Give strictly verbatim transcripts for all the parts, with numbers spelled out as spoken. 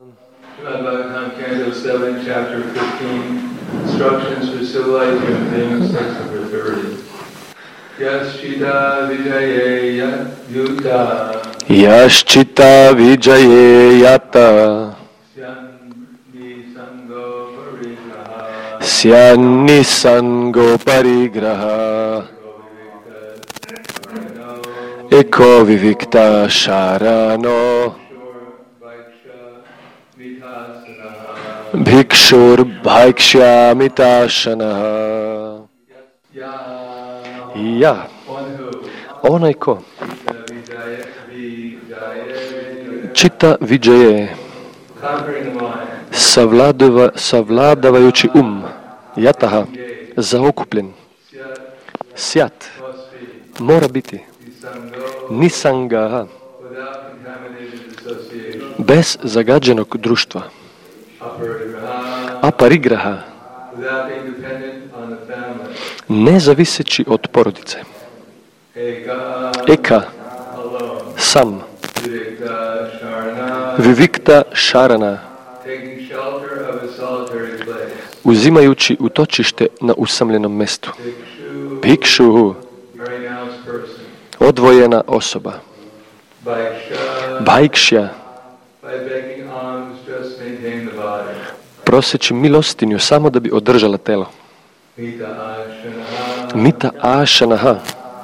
Yaschita vijaye yata Syanni sango parigraha Eko vivikta sharano Bhikshur bhaikshya mitashanaha. Ja, onaj ko čita vijaje, savladava, savladavajući um, jataha, zaokupljen, sjat, mora biti, nisangaha, bez zagađenog društva, aparigraha, ne zaviseći od porodice, eka, sam, vivikta šarana, uzimajući utočište na usamljenom mestu, bhikshu, odvojena osoba, bhaikshya, proseći milostinju samo da bi održala telo, mita ashanaha,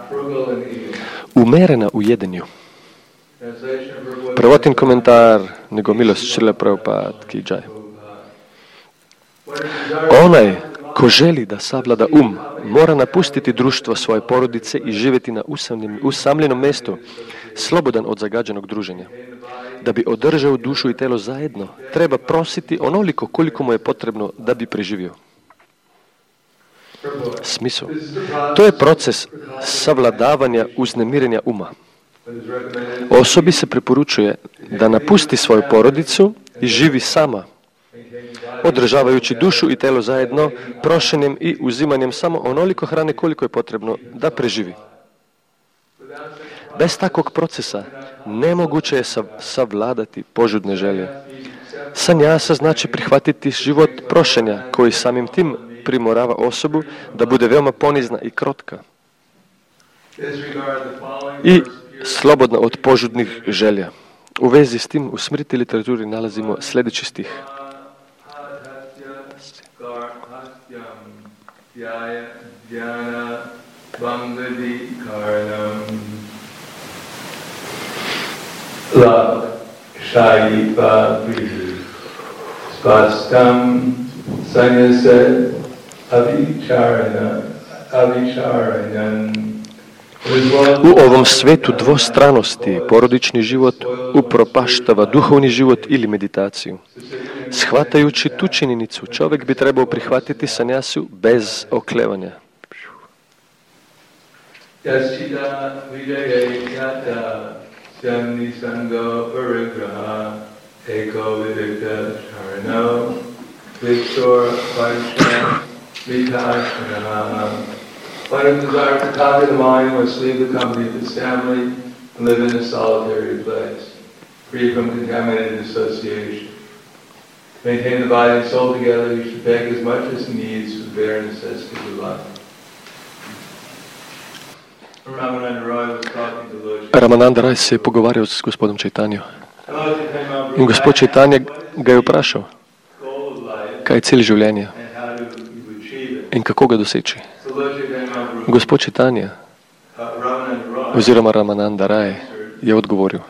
umerena u jedenju. Prvotin komentar, nego milost Šrila Prabhupada ki džaj. Onaj ko želi da savlada um, mora napustiti društvo svoje porodice i živjeti na usamljenom mjestu, slobodan od zagađenog druženja. Da bi održao dušu i telo zajedno, treba prositi onoliko koliko mu je potrebno da bi preživio. Smisao. To je proces savladavanja uznemirenja uma. Osobi se preporučuje da napusti svoju porodicu i živi sama, održavajući dušu i telo zajedno, prošenjem i uzimanjem samo onoliko hrane koliko je potrebno da preživi. Bez takvog procesa nemoguće je savladati požudne želje. Sanjasa znači prihvatiti život prošenja koji samim tim primorava osobu da bude veoma ponizna i krotka i slobodna od požudnih želja. U vezi s tim u smrti literaturi nalazimo sljedeći stih. La shaipa vidu spastam sanyase avicharana avicharana. U ovom svetu dvostranosti porodični život upropaštava duhovni život ili meditaciju. Shvatajući tu činjenicu, čovjek bi trebao prihvatiti sanjasu bez oklevanja. One who desires to conquer the mind must leave the company of his family and live in a solitary place, free from contaminated association. To maintain the body and soul together, he should beg as much as he needs for the bare necessities of life. Ramananda Roy was talking to Lord Ramananda Roy se je pogovarjao s gospodom Čaitanjom. In gospod Čaitanja ga je vprašal, kaj je cilj življenja in kako ga doseči. Gospod Čaitanja oziroma Ramananda Roy je odgovoril.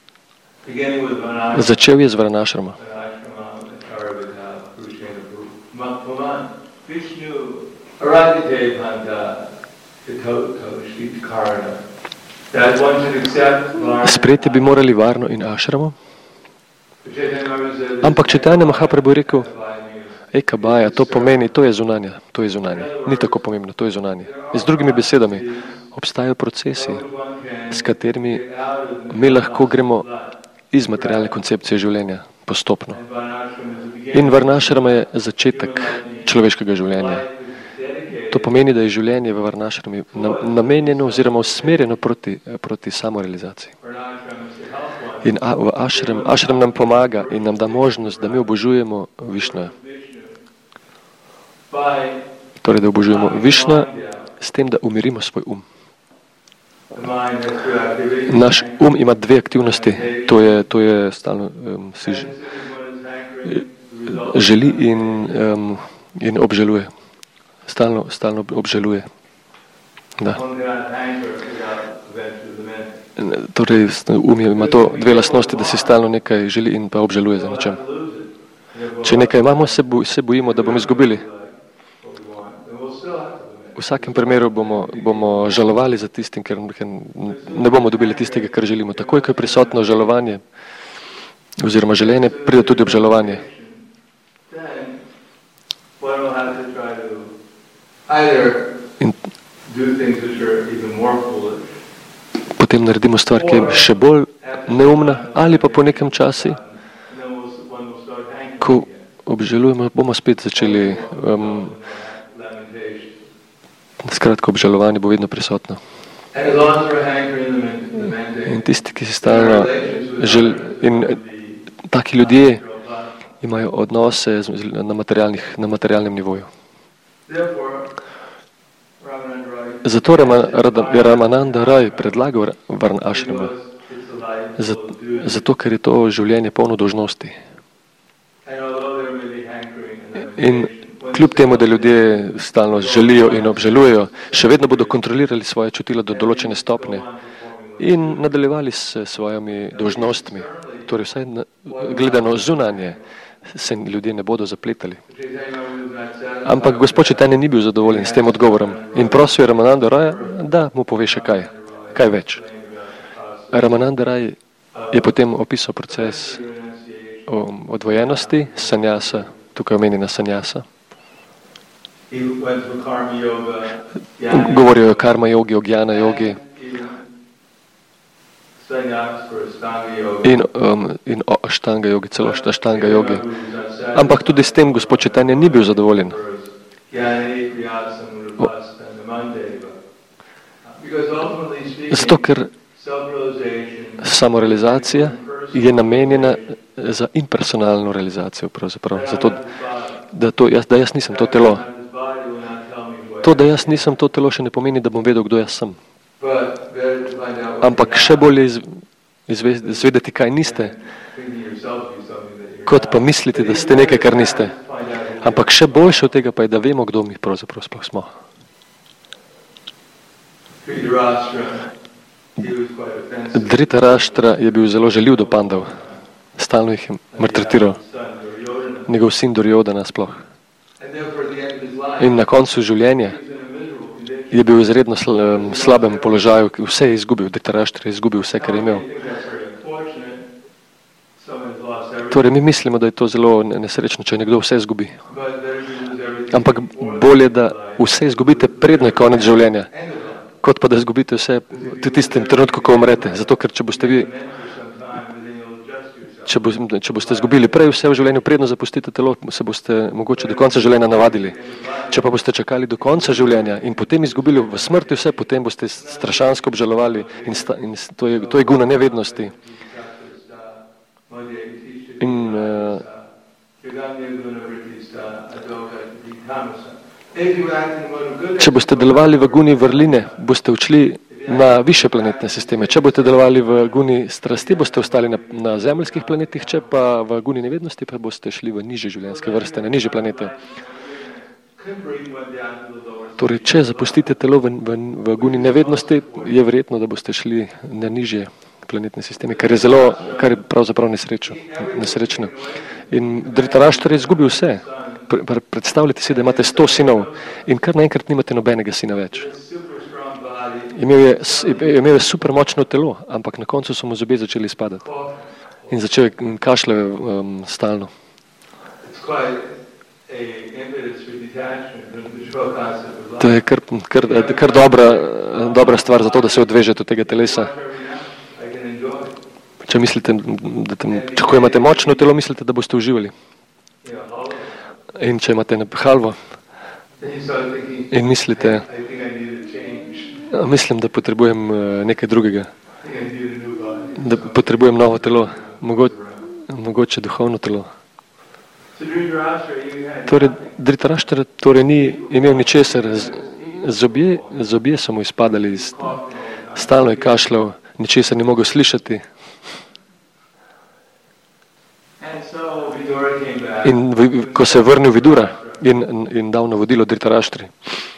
Začel je z Varnašrama. Sprejeti bi morali Varno in Ašramo, ampak Čaitanja Mahaprabhu je rekel, Eka baja, to pomeni, to je zunanje, to je zunanje. Ni tako pomembno, to je zunanje. Z drugimi besedami, obstajajo procesi, s katerimi mi lahko gremo iz materialne koncepcije življenja postopno. In Varnašrama je začetek človeškega življenja. To pomeni, da je življenje v Varnašrami namenjeno oziroma usmerjeno proti, proti samorealizaciji. In a, v ašram, ašram nam pomaga in nam da možnost, da mi obožujemo Višnuja. Torej, da obožujemo Višnuja s tem, da umirimo svoj um. Naš um ima dve aktivnosti. To je, to je stalno um, si želi in, um, in obžaluje. Stalno, stalno obžaluje. Da. Torej, um ima to dve lastnosti, da si stalno nekaj želi in pa obžaluje za nečem. Če nekaj imamo, se, bo, se bojimo, da bomo izgubili. V vsakem primeru bomo, bomo žalovali za tistim, ker ne bomo dobili tistega, kar želimo. Takoj, ko je prisotno žalovanje oziroma željenje, pride tudi obžalovanje. In potem naredimo stvar, ki je še bolj neumna, ali pa po nekem času, ko obžalujemo, bomo spet začeli um, skratka, obžalovanje bo vedno prisotno. In tisti, ki si stalno žel, in taki ljudje imajo odnose na, na materialnem nivoju. Zato je Ramananda Rai predlagal Varn Ashrama, zato, ker je to življenje polno dolžnosti. In kljub temu, da ljudje stalno želijo in obžalujejo, še vedno bodo kontrolirali svoje čutila do določene stopne in nadaljevali s svojimi dolžnostmi. Torej, vsaj gledano zunanje, se ljudje ne bodo zapletali. Ampak gospod Chaitanya ni bil zadovoljen s tem odgovorom in prosil je Ramananda Raya, da mu pove še kaj, kaj več. Ramananda Ray je potem opisal proces odvojenosti, sanjasa, tukaj omenjena sanjasa. Govorijo o karma jogi, o gyana jogi in, um, in o aštanga jogi, celo aštanga jogi. Ampak tudi s tem gospod Chaitanya ni bil zadovoljen. O, zato, ker samorealizacija je namenjena za impersonalno realizacijo, pravzaprav. Zato, da, to, jaz, da jaz nisem to telo. To, da jaz nisem to telo, še ne pomeni, da bom vedel, kdo jaz sem. Ampak še bolje iz, izvedeti, kaj niste, kot pa mislite, da ste nekaj, kar niste. Ampak še boljše od tega pa je, da vemo, kdo mi pravzaprav sploh smo. Dhritarashtra je bil zelo žaljiv do Pandav. Stalno jih je maltretiral. Njegov sin Duryodhana sploh. In na koncu življenja je bil v izredno slabem položaju, vse je izgubil, Dhritarashtra je izgubil vse, kar je imel. Torej, mi mislimo, da je to zelo nesrečno, če nekdo vse izgubi. Ampak bolje, da vse izgubite predno je konec življenja, kot pa da izgubite vse v tistem trenutku, ko umrete. Zato, ker če boste vi Če, bo, če boste izgubili prej vse v življenju, predno zapustite telo, se boste mogoče do konca življenja navadili. Če pa boste čakali do konca življenja in potem izgubili v smrti vse, potem boste strašansko obžalovali in, sta, in to, je, to je guna nevednosti. In uh, če boste delovali v guni vrline, boste učli na više planetne sisteme. Če boste delovali v guni strasti, boste ostali na, na zemljskih planetih, če pa v guni nevednosti, pa boste šli v nižje življenjske vrste, na nižje planete. Torej, če zapustite telo v, v, v guni nevednosti, je verjetno, da boste šli na nižje planetne sisteme, kar je zelo, kar je pravzaprav nesrečo, nesrečno. In Dhritarashtra je izgubil vse. Predstavljate si, da imate sto sinov in kar naenkrat nimate nobenega sina več. Imel je, imel je super močno telo, ampak na koncu so mu zobje začeli spadati. In začel je kašlje um, stalno. To je kar, kar, kar dobra, dobra stvar za to, da se odvežete od tega telesa. Če mislite, da tam, če ko imate močno telo, mislite, da boste uživali. In če imate halvo in mislite, mislim, da potrebujem nekaj drugega. da potrebujem novo telo, mogo, mogoče duhovno telo. Torej, Dhritarashtra torej ni imel ničesar, zobje, zobje so mu izpadali, stalno je kašljal, ničesar ni mogel slišati. In v, ko se je vrnil Vidura in, in dal navodilo Dhritarashtri,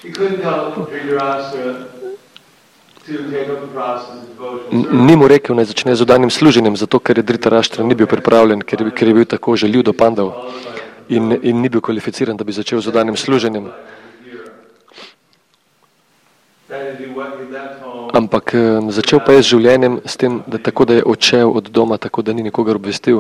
ni mu rekel, naj začne z odanim služenjem, zato ker je Dhritarashtra ni bil pripravljen, ker, ker je bil tako žaljiv do pandav in, in ni bil kvalificiran, da bi začel z odanim služenjem. Ampak začel pa je z življenjem s tem, da tako da je odšel od doma, tako da ni nikogar obvestil.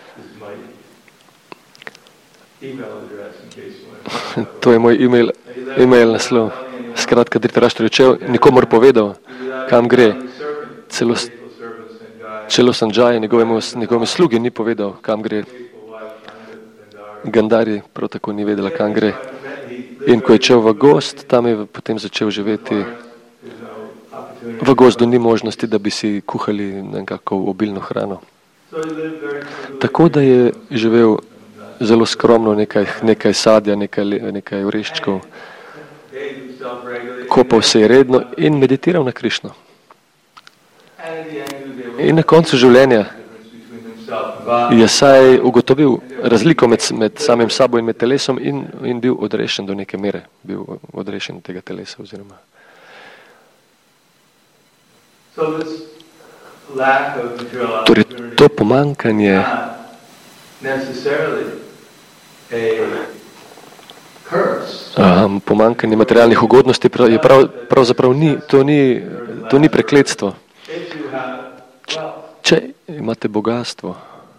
To je moj email, email naslov. Skratka, Dhritarashtra je odšel, nikomor povedal, kam gre. Celo, celo Sanjaya, njegovemu, njegovemu slugi, ni povedal, kam gre. Gandhari prav tako ni vedela, kam gre. In ko je šel v gozd, tam je potem začel živeti. V gozdu ni možnosti, da bi si kuhali nekako obilno hrano. Tako da je živel zelo skromno, nekaj, nekaj sadja, nekaj, nekaj oreščkov. Kopal se je redno in meditiral na Krišno. In na koncu življenja je saj ugotovil razliko med, med samim sabo in med telesom in, in bil odrešen do neke mere. Bil odrešen tega telesa oziroma. Torej, to pomankanje um, pomankanje materialnih ugodnosti je prav, pravzaprav ni, to ni, to ni prekletstvo. Č, če imate bogatstvo,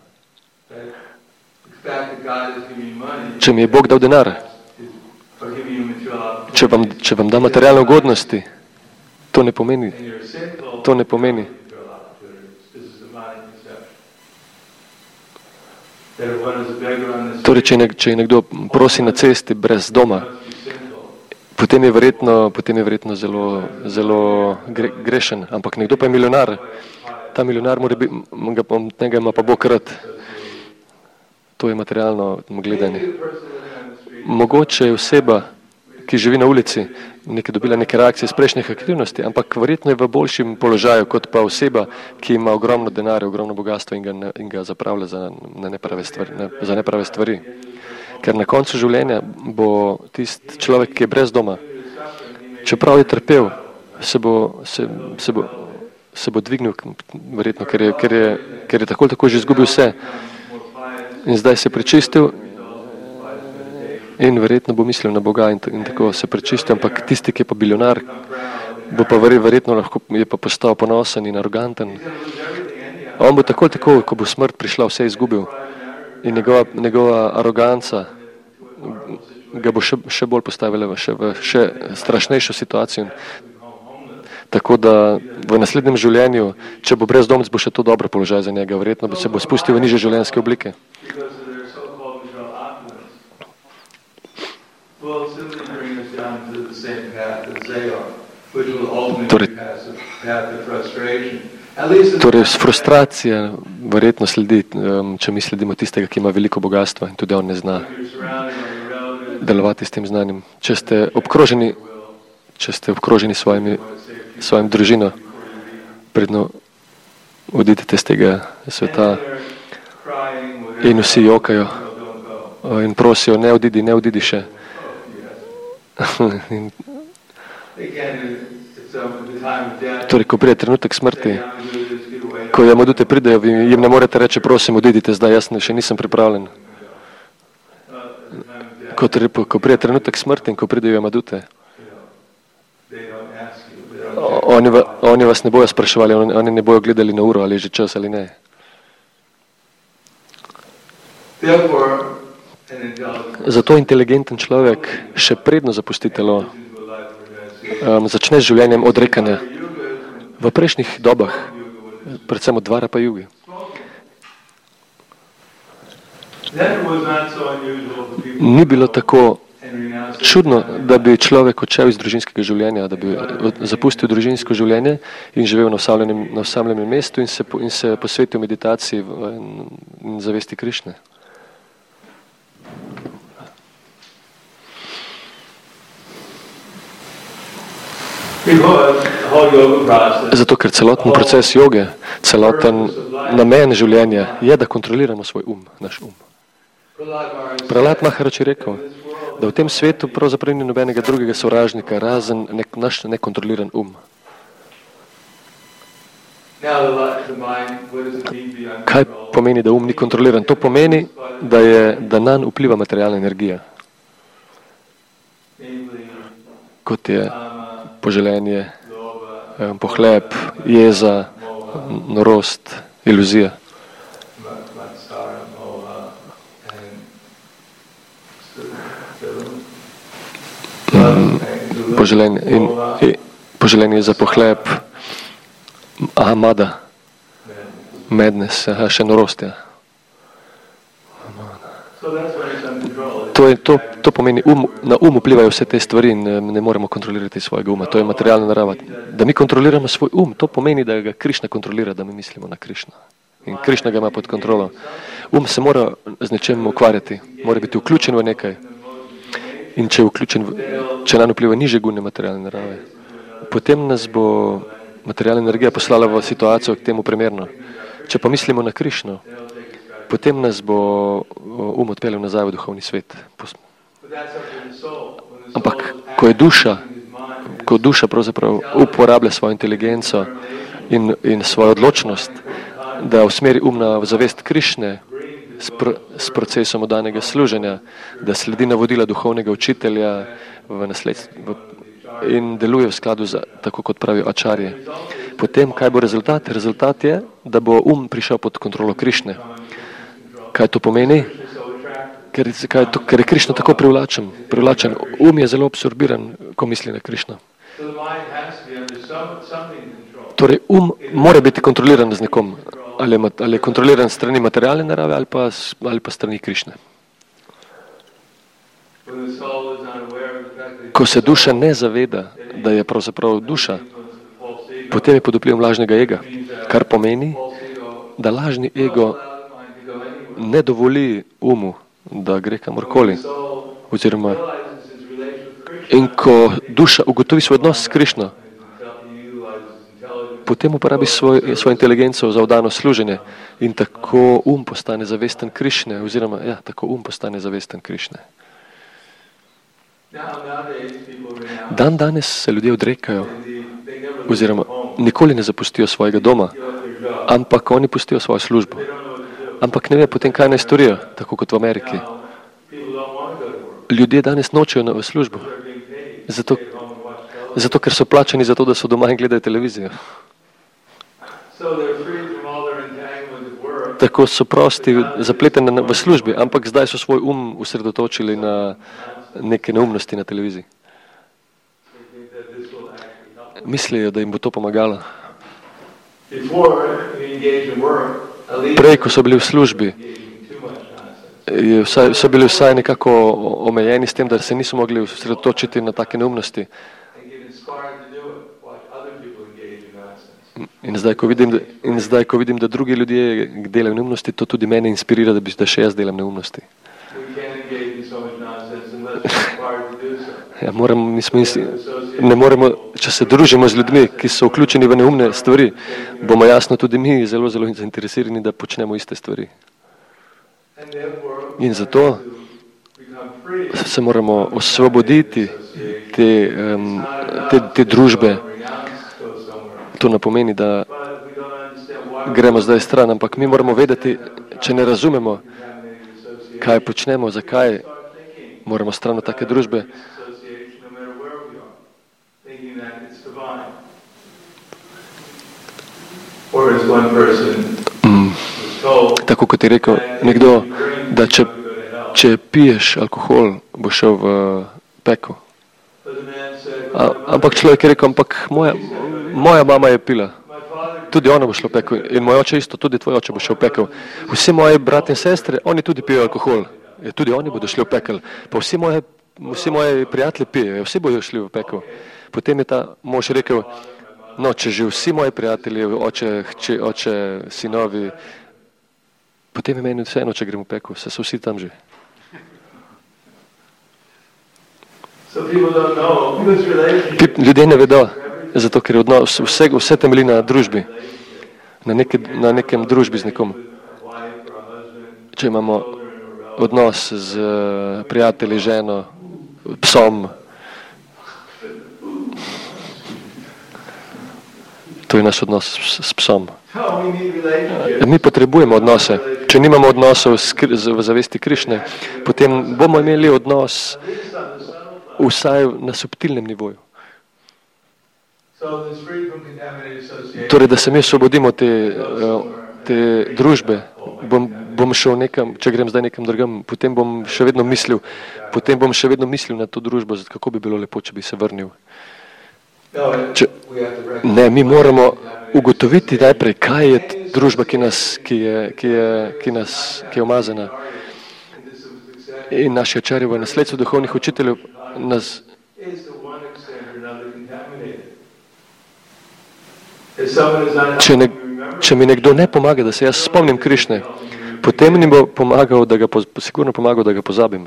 če mi je Bog dal denar, če vam, če vam da materialne ugodnosti, to ne pomeni, to ne pomeni. Torej, če, nek, če je nekdo prosi na cesti brez doma, potem je verjetno, potem je verjetno zelo, zelo gre, grešen, ampak nekdo pa je milijonar. Ta milijonar mora biti, njega ima pa Bog rad. To je materialno gledanje. Mogoče je oseba, ki živi na ulici, nekaj dobila neke reakcije iz prejšnjih aktivnosti, ampak verjetno je v boljšem položaju kot pa oseba, ki ima ogromno denarja, ogromno bogatstva in ga, in ga zapravlja za, na neprave stvari, ne, za neprave stvari. Ker na koncu življenja bo tisti človek, ki je brez doma, čeprav je trpel, se bo, se, se bo, se bo dvignil, verjetno, ker je, ker je, ker je tako tako že izgubil vse. In zdaj se je prečistil in verjetno bo mislil na Boga in, in tako se prečistil, ampak tisti, ki je pa bilionar, bo pa verjetno lahko je pa postal ponosen in aroganten. On bo tako tako, ko bo smrt prišla, vse izgubil. In njegova, njegova aroganca ga bo še, še bolj postavila v še, v še strašnejšo situacijo. Tako da v naslednjem življenju, če bo brezdomec, bo še to dobro položaj za njega. Verjetno bo se bo spustil v nižje življenjske oblike. Torej, torej frustracija verjetno sledi, če mi sledimo tistega, ki ima veliko bogatstva in tudi on ne zna delovati s tem znanjem. Če ste obkroženi, če ste obkroženi svojimi, svojim družino, predno odidete z tega sveta in vsi jokajo in prosijo, ne odidi, ne odidi še. Torej, ko pride trenutek smrti, ko jamadute pridejo, jim ne morete reči, prosim, odidite zdaj, jaz še nisem pripravljen. Ko, ko pride trenutek smrti in ko pridejo jamadute, oni, oni vas ne bojo spraševali, oni, oni ne bojo gledali na uro, ali je že čas ali ne. Zato inteligenten človek še predno zapusti telo, um, začne z življenjem odrekanja. V prejšnjih dobah, predvsem od Dvara pa Jugi, ni bilo tako čudno, da bi človek odšel iz družinskega življenja, da bi zapustil družinsko življenje in živel na osamljenem, na osamljenem mestu in se, in se posvetil meditaciji in zavesti Krišne. Zato, ker celoten proces joge, celoten namen življenja je, da kontroliramo svoj um, naš um. Prahlad Maharaj je rekel, da v tem svetu pravzaprav ni nobenega drugega sovražnika, razen nek, naš nekontroliran um. Kaj pomeni, da um ni kontroliran? To pomeni, da, je, da nanj vpliva materialna energija, kot je poželenje, pohlep, jeza, norost, iluzija. Poželenje, in, in, poželenje za pohlep, aha, mada, madness, aha, še norost, ja. To, je, to, to pomeni, um, na um vplivajo vse te stvari in ne moremo kontrolirati svojega uma. To je materialna narava. Da mi kontroliramo svoj um, to pomeni, da ga Krišna kontrolira, da mi mislimo na Krišna. In Krišna ga ima pod kontrolo. Um se mora z nečem ukvarjati, mora biti vključen v nekaj. In če je vključen, v, če nam vpliva niže gune materialne narave, potem nas bo materialna energija poslala v situacijo k temu primerno. Če pa mislimo na Krišno, potem nas bo um odpeljal nazaj v duhovni svet. Ampak, ko je duša, ko duša pravzaprav uporablja svojo inteligenco in, in svojo odločnost, da usmeri um na zavest Krišne s, pr, s procesom oddanega služenja, da sledi navodila duhovnega učitelja v nasledstvu in deluje v skladu za, tako kot pravijo ačarje. Potem, kaj bo rezultat? Rezultat je, da bo um prišel pod kontrolo Krišne. Kaj to pomeni? Ker, kaj to, ker je Krišna tako privlačen. privlačen. Um je zelo absorbiran, ko misli na Krišno. Torej, um mora biti kontroliran z nekom. Ali je, ali je kontroliran strani materialne narave ali pa, ali pa strani Krišne. Ko se duša ne zaveda, da je pravzaprav duša, potem je pod vplivom lažnega ega, kar pomeni, da lažni ego ne dovoli umu, da gre kamorkoli. Oziroma, in ko duša ugotovi svoj odnos s Krišno, potem uporabi svoj, svojo inteligenco za vdano služenje in tako um postane zavesten Krišne, oziroma, ja, tako um postane zavesten Krišne. Dan danes se ljudje odrekajo, oziroma nikoli ne zapustijo svojega doma, ampak oni pustijo svojo službo. Ampak ne ve potem, kaj naj storijo, tako kot v Ameriki. Ljudje danes nočejo v službo, zato, zato ker so plačani za to, da so doma in gledajo televizijo. Tako so prosti, zapleteni v službi, ampak zdaj so svoj um usredotočili na neke neumnosti na televiziji. Mislijo, da jim bo to pomagalo. Prej, ko so bili v službi, vsaj, so bili vsaj nekako omejeni s tem, da se niso mogli usredotočiti na take neumnosti. In zdaj, ko vidim, da, in zdaj, ko vidim, da drugi ljudje delajo neumnosti, to tudi mene inspirira, da, bi, da še jaz delam neumnosti. Ja, moramo, mi smo, ne moremo, če se družimo z ljudmi, ki so vključeni v neumne stvari, bomo jasno tudi mi zelo, zelo zainteresirani, da počnemo iste stvari. In zato se moramo osvoboditi te, um, te, te družbe. To ne pomeni, da gremo zdaj stran, ampak mi moramo vedeti, če ne razumemo, kaj počnemo, zakaj moramo stran od take družbe. Mm. Tako kot je rekel nekdo, da če, če piješ alkohol, bo šel v pekel. A, ampak človek je rekel, ampak moja, moja mama je pila. Tudi ona bo šla v pekel. In moj oče isto, tudi tvoj oče bo šel v pekel. Vsi moji brat in sestre, oni tudi pijo alkohol. Tudi oni bodo šli v pekel. Pa vsi moji vsi moji prijatelji pijejo, vsi bojo šli v pekel. Potem je ta mož rekel, no, če že vsi moji prijatelji, oče, hči, oče, sinovi, potem je meni vseeno, če grem v pekel, se so vsi tam že. Ljudje ne vedo, zato ker odnos, vse, vse temelji na družbi, na, neke, na nekem družbi z nekom. Če imamo odnos z prijatelji, ženo, psom, to je naš odnos s, s psom. Mi potrebujemo odnose. Če nimamo odnosov v zavesti Krišne, potem bomo imeli odnos vsaj na subtilnem nivoju. Torej, da se mi osvobodimo te, te družbe, bom, bom šel nekam, če grem zdaj nekam drugam, potem bom še vedno mislil, potem bom še vedno mislil na to družbo, kako bi bilo lepo, če bi se vrnil. Če, ne, mi moramo ugotoviti najprej, kaj je družba, ki nas, ki je, ki je, ki nas, ki je umazana. In naši očarji v nasledstvu duhovnih učiteljev nas če, ne, če mi nekdo ne pomaga, da se jaz spomnim Krišne, potem mi bo pomagal, da ga, sigurno pomagal, da ga pozabim.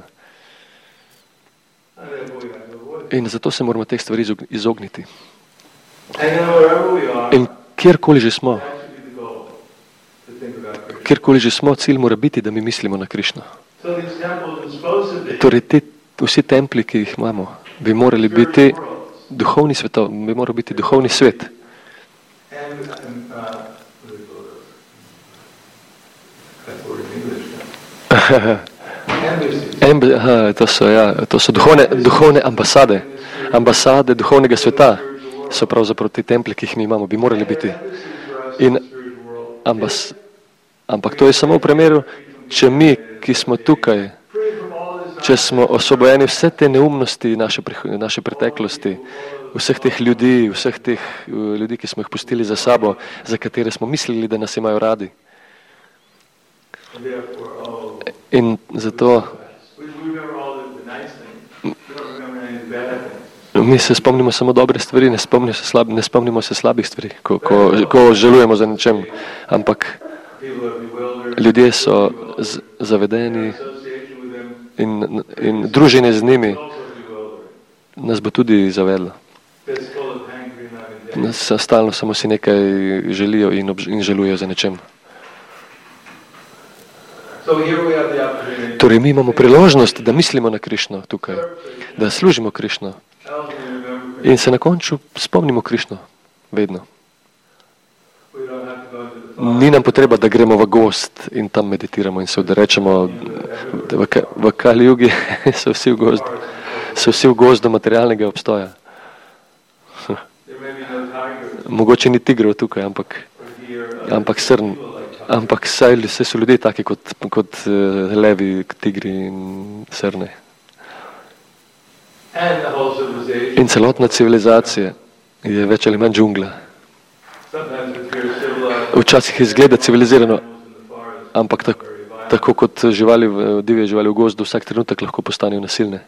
In zato se moramo teh stvari izogniti. In kjerkoli že smo, kjerkoli že smo, cilj mora biti, da mi mislimo na Krišno. Torej, te, vsi templi, ki jih imamo, bi morali biti duhovni svetov, bi moral biti duhovni svet. Emb, aha, to so, ja, to so duhovne, duhovne ambasade. Ambasade duhovnega sveta so pravzaprav ti templi, ki jih mi imamo, bi morali biti. In ambas, ampak to je samo v primeru, če mi, ki smo tukaj, če smo osvobojeni vse te neumnosti naše, naše preteklosti, vseh teh ljudi, vseh teh ljudi, ki smo jih pustili za sabo, za katere smo mislili, da nas imajo radi. In zato mi se spomnimo samo dobre stvari, ne spomnimo se, slab, ne spomnimo se slabih stvari, ko, ko, ko žalujemo za nečem, ampak ljudje so z, zavedeni in, in druženje z njimi nas bo tudi zavedlo. Nas stalno samo si nekaj želijo in, obž, in žalujejo za nečem. Torej, mi imamo priložnost, da mislimo na Krišno tukaj, da služimo Krišno in se na koncu spomnimo Krišno, vedno. Ni nam potreba, da gremo v gozd in tam meditiramo in se odrečemo, v, v Kali Jugi so vsi v gozdu, so vsi v gozdu materialnega obstoja. Mogoče ni tigrov tukaj, ampak, ampak srn. Ampak saj so ljudje taki kot, kot uh, levi, tigri in srne. In celotna civilizacija je več ali manj džungla. Včasih izgleda civilizirano, ampak tako, tako kot živali, divje živali v gozdu, vsak trenutek lahko postanejo nasilne.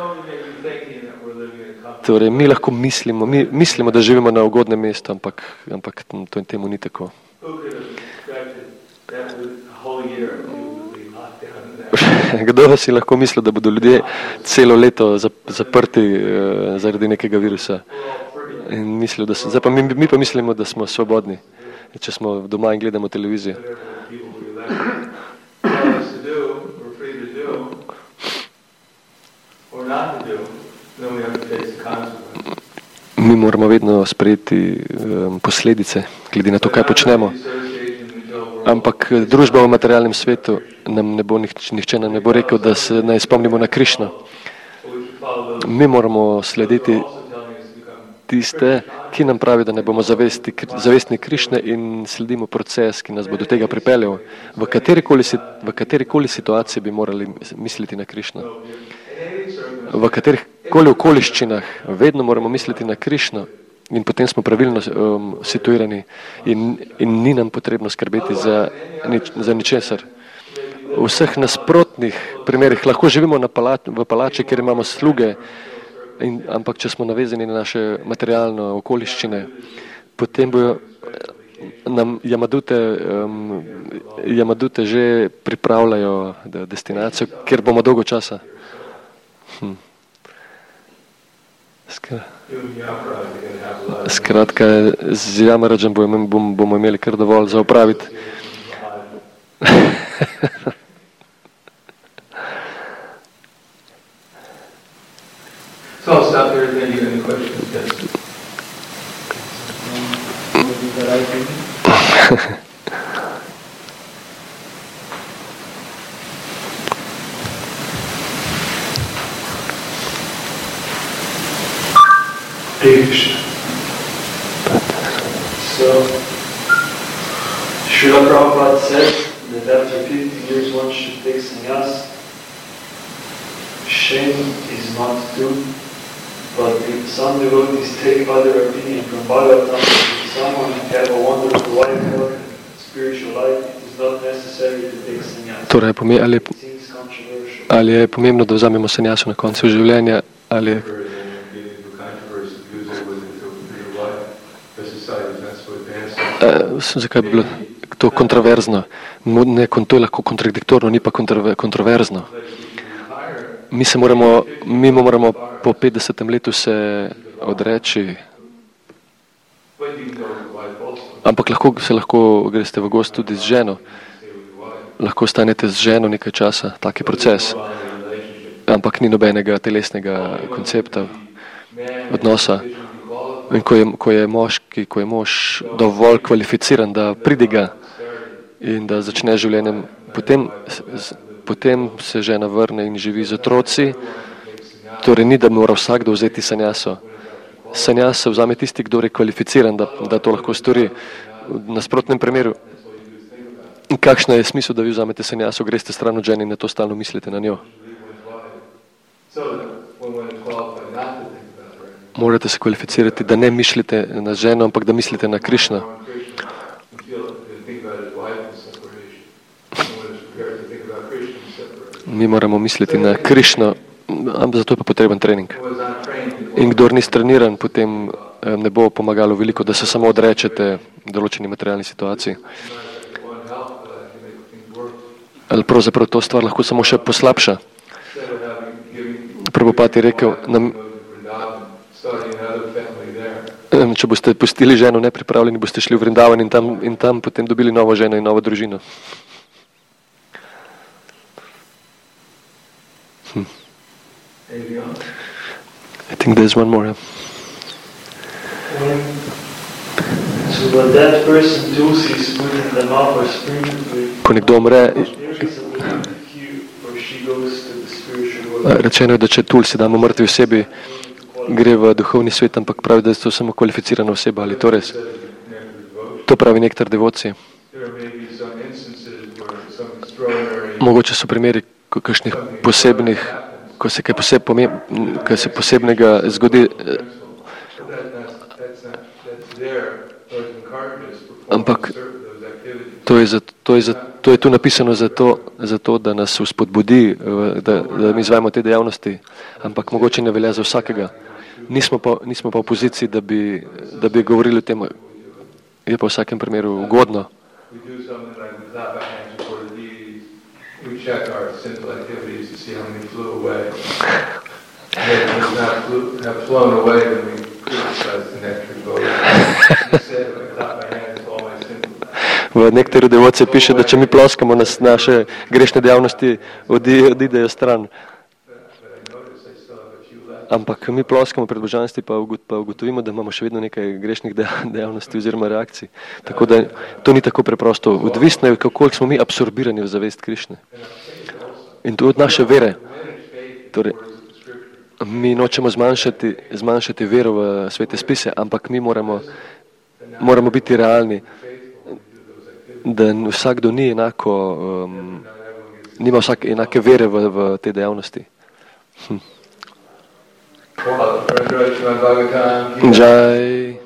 Torej, mi lahko mislimo, mi mislimo, da živimo na ugodnem mestu, ampak, ampak to temu ni tako. Kdo si lahko mislil, da bodo ljudje celo leto zaprti uh, zaradi nekega virusa? In mislil, da so, zdaj pa mi, mi pa mislimo, da smo svobodni, če smo doma in gledamo televizijo. Mi moramo vedno sprejeti um, posledice, glede na to, kaj počnemo. Ampak družba v materialnem svetu nam ne bo, nihče nam ne bo rekel, da se naj spomnimo na Krišno. Mi moramo slediti tiste, ki nam pravi, da ne bomo zavesti, zavestni Krišne in sledimo proces, ki nas bo do tega pripeljal. V katerikoli, v katerikoli situaciji bi morali misliti na Krišno. V katerikoli okoliščinah vedno moramo misliti na Krišno. In potem smo pravilno um, situirani in, in ni nam potrebno skrbeti za, nič, za ničesar. v vseh nasprotnih primerih. Lahko živimo na palač, v palači, kjer imamo sluge, in, ampak če smo navezani na naše materialne okoliščine, potem bojo nam Jamadute, um, Jamadute že pripravljajo destinacijo, kjer bomo dolgo časa. Hm. Skratka, z Jamarađem bomo, bom, bomo imeli kar dovolj za opraviti. So I'll stop there. Then you have any questions? Yes. So, Srila Prabhupada said that after fifty years one should take sannyas. Shame is not due, but if some devotees take other opinion from Bhagavatam, if someone have a wonderful life, health, and spiritual life, it is not necessary to take sannyas. Torej, ali, ali je pomembno, da vzamemo sanjaso na koncu življenja, ali je Uh, zakaj bi bilo to kontroverzno? Ne, to je lahko kontradiktorno, ni pa kontroverzno. Mi se moramo, mi moramo po petdesetem letu se odreči, ampak lahko se lahko greste v gost tudi z ženo. Lahko stanete z ženo nekaj časa, tak je proces. Ampak ni nobenega telesnega koncepta, odnosa. In ko je, ko je moški, ko je mož dovolj kvalificiran, da pridiga in da začne življenjem, potem, potem se žena vrne in živi z otroci. Torej ni, da mora vsakdo vzeti sanjaso. Sanjaso vzame tisti, kdo je kvalificiran, da, da to lahko stori. V nasprotnem primeru, kakšna je smisel, da vi vzamete sanjaso, greste stran od žene in na to stalno mislite na njo? Morate se kvalificirati, da ne mislite na ženo, ampak da mislite na Krišna. Mi moramo misliti na Krišno, zato je pa potreben trening. In kdor ni streniran, potem ne bo pomagalo veliko, da se samo odrečete določeni materialni situaciji. Ali pravzaprav to stvar lahko samo še poslabša. Prabhupada je rekel, nam, če boste pustili ženo nepripravljeni, boste šli v Vrindavan in tam, in tam potem dobili novo ženo in novo družino. Hm. I think there's one more. Ko nekdo umre, rečeno je, da če tulsi damo mrtvi osebi, gre v duhovni svet, ampak pravi, da je to samo kvalificirana oseba. Ali to res? To pravi nektar devoci. Mogoče so primeri kakšnih posebnih, ko se kaj poseb, kaj se posebnega zgodi, ampak to je, za, to, je za, to je tu napisano zato, zato, da nas vzpodbudi, da, da mi izvajamo te dejavnosti, ampak mogoče ne velja za vsakega. Nismo pa, nismo pa v poziciji, da bi, da bi govorili o tem, je pa v vsakem primeru ugodno. V nekateri devoci piše, da če mi ploskamo, nas naše grešne dejavnosti odidejo stran. Ampak mi ploskamo pred božanstvi, pa ugotovimo, da imamo še vedno nekaj grešnih dejavnosti oziroma reakcij. Tako da to ni tako preprosto. Odvisno je, kako smo mi absorbirani v zavest Krišne. In to od naše vere. Torej, mi nočemo zmanjšati, zmanjšati vero v svete spise, ampak mi moramo, moramo biti realni, da vsakdo ni enako, um, nima vsak enake vere v, v te dejavnosti. Hm. Jai